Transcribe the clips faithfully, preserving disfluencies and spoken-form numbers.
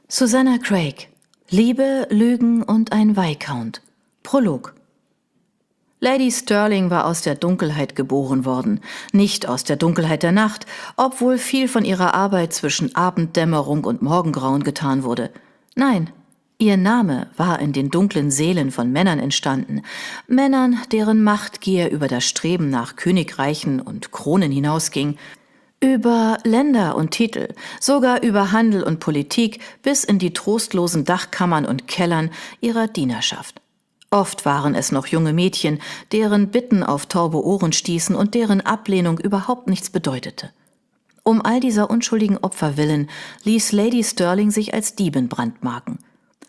Susanna Craig. Liebe, Lügen und ein Viscount. Prolog. Lady Stirling war aus der Dunkelheit geboren worden, nicht aus der Dunkelheit der Nacht, obwohl viel von ihrer Arbeit zwischen Abenddämmerung und Morgengrauen getan wurde. Nein, ihr Name war in den dunklen Seelen von Männern entstanden, Männern, deren Machtgier über das Streben nach Königreichen und Kronen hinausging, über Länder und Titel, sogar über Handel und Politik bis in die trostlosen Dachkammern und Kellern ihrer Dienerschaft. Oft waren es noch junge Mädchen, deren Bitten auf taube Ohren stießen und deren Ablehnung überhaupt nichts bedeutete. Um all dieser unschuldigen Opfer willen ließ Lady Stirling sich als Diebin brandmarken.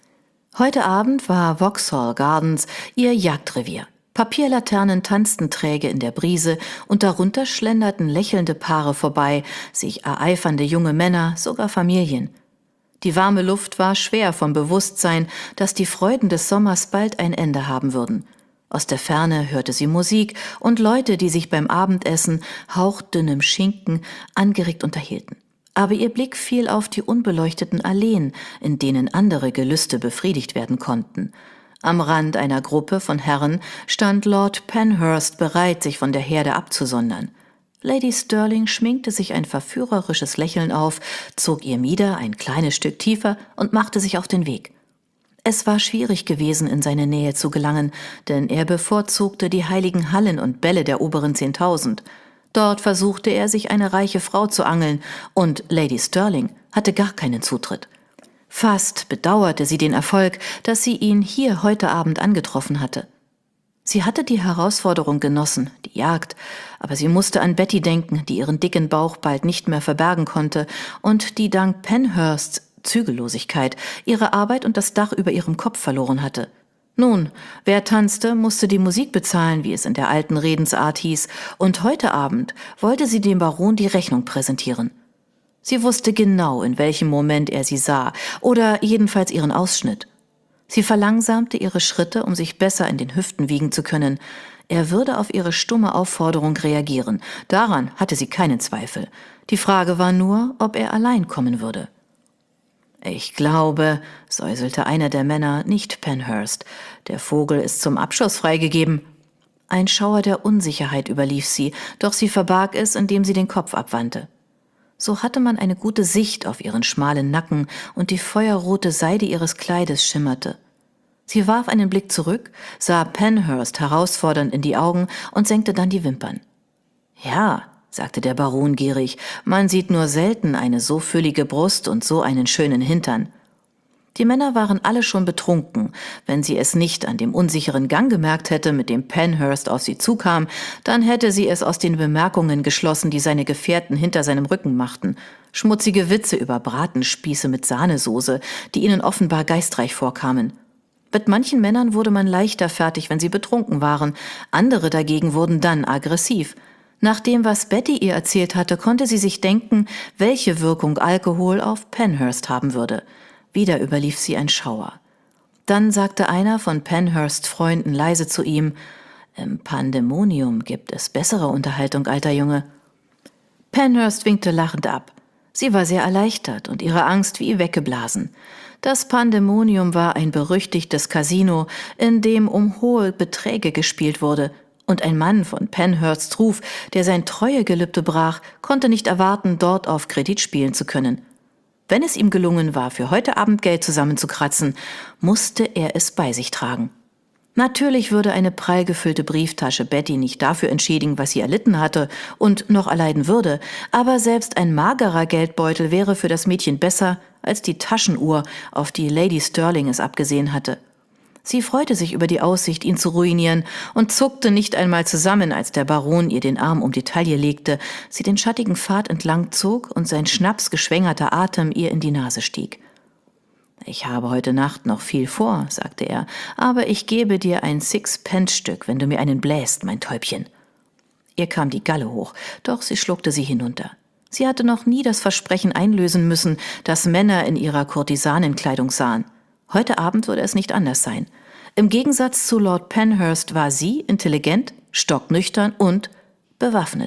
Heute Abend war Vauxhall Gardens ihr Jagdrevier. Papierlaternen tanzten träge in der Brise und darunter schlenderten lächelnde Paare vorbei, sich ereifernde junge Männer, sogar Familien. Die warme Luft war schwer vom Bewusstsein, dass die Freuden des Sommers bald ein Ende haben würden. Aus der Ferne hörte sie Musik und Leute, die sich beim Abendessen, hauchdünnem Schinken, angeregt unterhielten. Aber ihr Blick fiel auf die unbeleuchteten Alleen, in denen andere Gelüste befriedigt werden konnten. Am Rand einer Gruppe von Herren stand Lord Penhurst bereit, sich von der Herde abzusondern. Lady Stirling schminkte sich ein verführerisches Lächeln auf, zog ihr Mieder ein kleines Stück tiefer und machte sich auf den Weg. Es war schwierig gewesen, in seine Nähe zu gelangen, denn er bevorzugte die heiligen Hallen und Bälle der oberen Zehntausend. Dort versuchte er, sich eine reiche Frau zu angeln, und Lady Stirling hatte gar keinen Zutritt. Fast bedauerte sie den Erfolg, dass sie ihn hier heute Abend angetroffen hatte. Sie hatte die Herausforderung genossen, die Jagd, aber sie musste an Betty denken, die ihren dicken Bauch bald nicht mehr verbergen konnte und die dank Penhursts Zügellosigkeit ihre Arbeit und das Dach über ihrem Kopf verloren hatte. Nun, wer tanzte, musste die Musik bezahlen, wie es in der alten Redensart hieß, und heute Abend wollte sie dem Baron die Rechnung präsentieren. Sie wusste genau, in welchem Moment er sie sah, oder jedenfalls ihren Ausschnitt. Sie verlangsamte ihre Schritte, um sich besser in den Hüften wiegen zu können. Er würde auf ihre stumme Aufforderung reagieren. Daran hatte sie keinen Zweifel. Die Frage war nur, ob er allein kommen würde. »Ich glaube«, säuselte einer der Männer, »nicht Penhurst. Der Vogel ist zum Abschuss freigegeben.« Ein Schauer der Unsicherheit überlief sie, doch sie verbarg es, indem sie den Kopf abwandte. So hatte man eine gute Sicht auf ihren schmalen Nacken und die feuerrote Seide ihres Kleides schimmerte. Sie warf einen Blick zurück, sah Penhurst herausfordernd in die Augen und senkte dann die Wimpern. »Ja«, sagte der Baron gierig, »man sieht nur selten eine so füllige Brust und so einen schönen Hintern.« Die Männer waren alle schon betrunken. Wenn sie es nicht an dem unsicheren Gang gemerkt hätte, mit dem Penhurst auf sie zukam, dann hätte sie es aus den Bemerkungen geschlossen, die seine Gefährten hinter seinem Rücken machten. Schmutzige Witze über Bratenspieße mit Sahnesoße, die ihnen offenbar geistreich vorkamen. Mit manchen Männern wurde man leichter fertig, wenn sie betrunken waren. Andere dagegen wurden dann aggressiv. Nach dem, was Betty ihr erzählt hatte, konnte sie sich denken, welche Wirkung Alkohol auf Penhurst haben würde. Wieder überlief sie ein Schauer. Dann sagte einer von Penhursts Freunden leise zu ihm, »Im Pandemonium gibt es bessere Unterhaltung, alter Junge.« Penhurst winkte lachend ab. Sie war sehr erleichtert und ihre Angst wie weggeblasen. Das Pandemonium war ein berüchtigtes Casino, in dem um hohe Beträge gespielt wurde, und ein Mann von Penhursts Ruf, der sein Treuegelübde brach, konnte nicht erwarten, dort auf Kredit spielen zu können. Wenn es ihm gelungen war, für heute Abend Geld zusammenzukratzen, musste er es bei sich tragen. Natürlich würde eine prall gefüllte Brieftasche Betty nicht dafür entschädigen, was sie erlitten hatte und noch erleiden würde, aber selbst ein magerer Geldbeutel wäre für das Mädchen besser als die Taschenuhr, auf die Lady Stirling es abgesehen hatte. Sie freute sich über die Aussicht, ihn zu ruinieren, und zuckte nicht einmal zusammen, als der Baron ihr den Arm um die Taille legte, sie den schattigen Pfad entlang zog und sein schnapsgeschwängerter Atem ihr in die Nase stieg. »Ich habe heute Nacht noch viel vor«, sagte er, »aber ich gebe dir ein Six-Pence-Stück, wenn du mir einen bläst, mein Täubchen.« Ihr kam die Galle hoch, doch sie schluckte sie hinunter. Sie hatte noch nie das Versprechen einlösen müssen, das Männer in ihrer Kurtisanenkleidung sahen. Heute Abend würde es nicht anders sein. Im Gegensatz zu Lord Penhurst war sie intelligent, stocknüchtern und bewaffnet.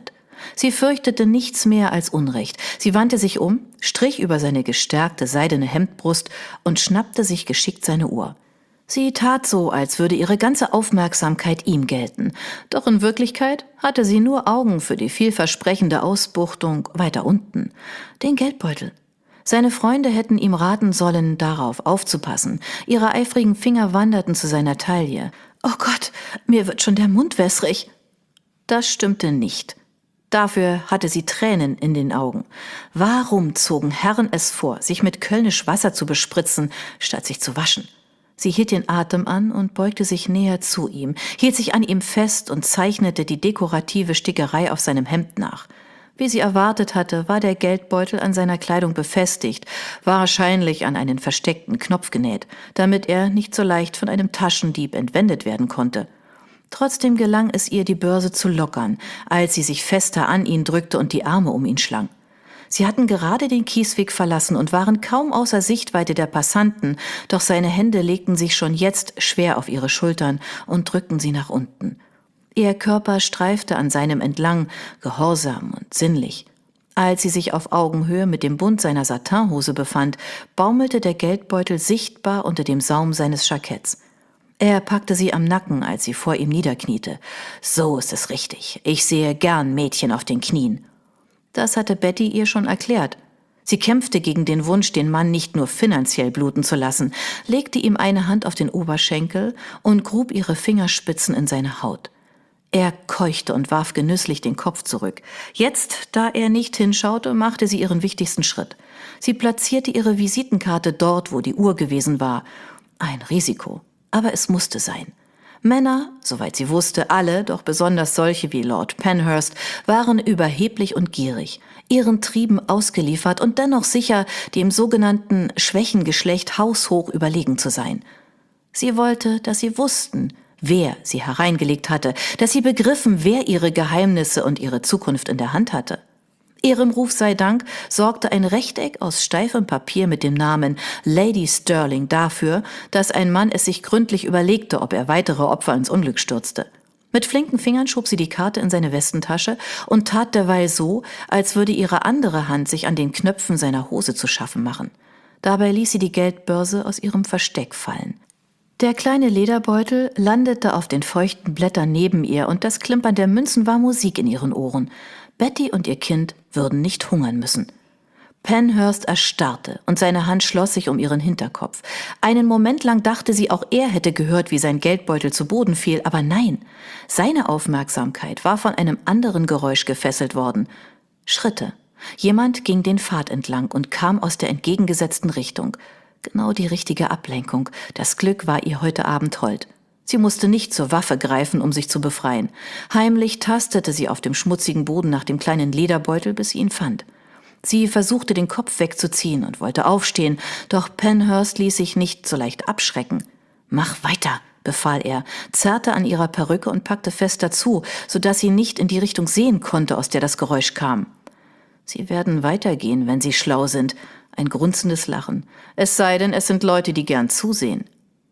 Sie fürchtete nichts mehr als Unrecht. Sie wandte sich um, strich über seine gestärkte seidene Hemdbrust und schnappte sich geschickt seine Uhr. Sie tat so, als würde ihre ganze Aufmerksamkeit ihm gelten. Doch in Wirklichkeit hatte sie nur Augen für die vielversprechende Ausbuchtung weiter unten, den Geldbeutel. Seine Freunde hätten ihm raten sollen, darauf aufzupassen. Ihre eifrigen Finger wanderten zu seiner Taille. »Oh Gott, mir wird schon der Mund wässrig.« Das stimmte nicht. Dafür hatte sie Tränen in den Augen. Warum zogen Herren es vor, sich mit Kölnisch Wasser zu bespritzen, statt sich zu waschen? Sie hielt den Atem an und beugte sich näher zu ihm, hielt sich an ihm fest und zeichnete die dekorative Stickerei auf seinem Hemd nach. Wie sie erwartet hatte, war der Geldbeutel an seiner Kleidung befestigt, wahrscheinlich an einen versteckten Knopf genäht, damit er nicht so leicht von einem Taschendieb entwendet werden konnte. Trotzdem gelang es ihr, die Börse zu lockern, als sie sich fester an ihn drückte und die Arme um ihn schlang. Sie hatten gerade den Kiesweg verlassen und waren kaum außer Sichtweite der Passanten, doch seine Hände legten sich schon jetzt schwer auf ihre Schultern und drückten sie nach unten. Ihr Körper streifte an seinem entlang, gehorsam und sinnlich. Als sie sich auf Augenhöhe mit dem Bund seiner Satinhose befand, baumelte der Geldbeutel sichtbar unter dem Saum seines Jacketts. Er packte sie am Nacken, als sie vor ihm niederkniete. »So ist es richtig. Ich sehe gern Mädchen auf den Knien.« Das hatte Betty ihr schon erklärt. Sie kämpfte gegen den Wunsch, den Mann nicht nur finanziell bluten zu lassen, legte ihm eine Hand auf den Oberschenkel und grub ihre Fingerspitzen in seine Haut. Er keuchte und warf genüsslich den Kopf zurück. Jetzt, da er nicht hinschaute, machte sie ihren wichtigsten Schritt. Sie platzierte ihre Visitenkarte dort, wo die Uhr gewesen war. Ein Risiko, aber es musste sein. Männer, soweit sie wusste, alle, doch besonders solche wie Lord Penhurst, waren überheblich und gierig, ihren Trieben ausgeliefert und dennoch sicher, dem sogenannten Schwächengeschlecht haushoch überlegen zu sein. Sie wollte, dass sie wussten, wer sie hereingelegt hatte, dass sie begriffen, wer ihre Geheimnisse und ihre Zukunft in der Hand hatte. Ihrem Ruf sei Dank sorgte ein Rechteck aus steifem Papier mit dem Namen Lady Stirling dafür, dass ein Mann es sich gründlich überlegte, ob er weitere Opfer ins Unglück stürzte. Mit flinken Fingern schob sie die Karte in seine Westentasche und tat derweil so, als würde ihre andere Hand sich an den Knöpfen seiner Hose zu schaffen machen. Dabei ließ sie die Geldbörse aus ihrem Versteck fallen. Der kleine Lederbeutel landete auf den feuchten Blättern neben ihr und das Klimpern der Münzen war Musik in ihren Ohren. Betty und ihr Kind würden nicht hungern müssen. Penhurst erstarrte und seine Hand schloss sich um ihren Hinterkopf. Einen Moment lang dachte sie, auch er hätte gehört, wie sein Geldbeutel zu Boden fiel, aber nein, seine Aufmerksamkeit war von einem anderen Geräusch gefesselt worden. Schritte. Jemand ging den Pfad entlang und kam aus der entgegengesetzten Richtung. Genau die richtige Ablenkung. Das Glück war ihr heute Abend hold. Sie musste nicht zur Waffe greifen, um sich zu befreien. Heimlich tastete sie auf dem schmutzigen Boden nach dem kleinen Lederbeutel, bis sie ihn fand. Sie versuchte, den Kopf wegzuziehen und wollte aufstehen, doch Penhurst ließ sich nicht so leicht abschrecken. »Mach weiter«, befahl er, zerrte an ihrer Perücke und packte fest dazu, sodass sie nicht in die Richtung sehen konnte, aus der das Geräusch kam. »Sie werden weitergehen, wenn sie schlau sind«, ein grunzendes Lachen. »Es sei denn, es sind Leute, die gern zusehen.«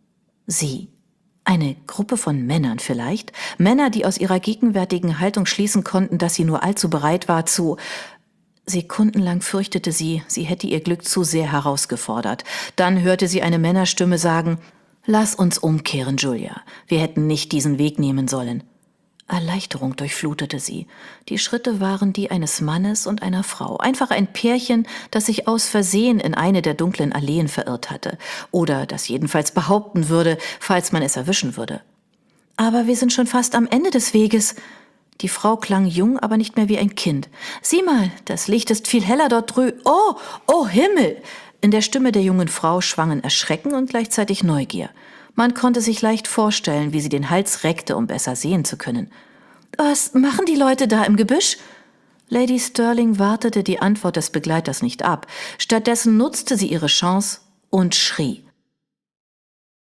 Sie. Eine Gruppe von Männern vielleicht? Männer, die aus ihrer gegenwärtigen Haltung schließen konnten, dass sie nur allzu bereit war zu... Sekundenlang fürchtete sie, sie hätte ihr Glück zu sehr herausgefordert. Dann hörte sie eine Männerstimme sagen, »Lass uns umkehren, Julia. Wir hätten nicht diesen Weg nehmen sollen.« Erleichterung durchflutete sie. Die Schritte waren die eines Mannes und einer Frau. Einfach ein Pärchen, das sich aus Versehen in eine der dunklen Alleen verirrt hatte. Oder das jedenfalls behaupten würde, falls man es erwischen würde. »Aber wir sind schon fast am Ende des Weges.« Die Frau klang jung, aber nicht mehr wie ein Kind. »Sieh mal, das Licht ist viel heller dort drü... Oh, oh Himmel!« In der Stimme der jungen Frau schwangen Erschrecken und gleichzeitig Neugier. Man konnte sich leicht vorstellen, wie sie den Hals reckte, um besser sehen zu können. »Was machen die Leute da im Gebüsch?« Lady Stirling wartete die Antwort des Begleiters nicht ab. Stattdessen nutzte sie ihre Chance und schrie.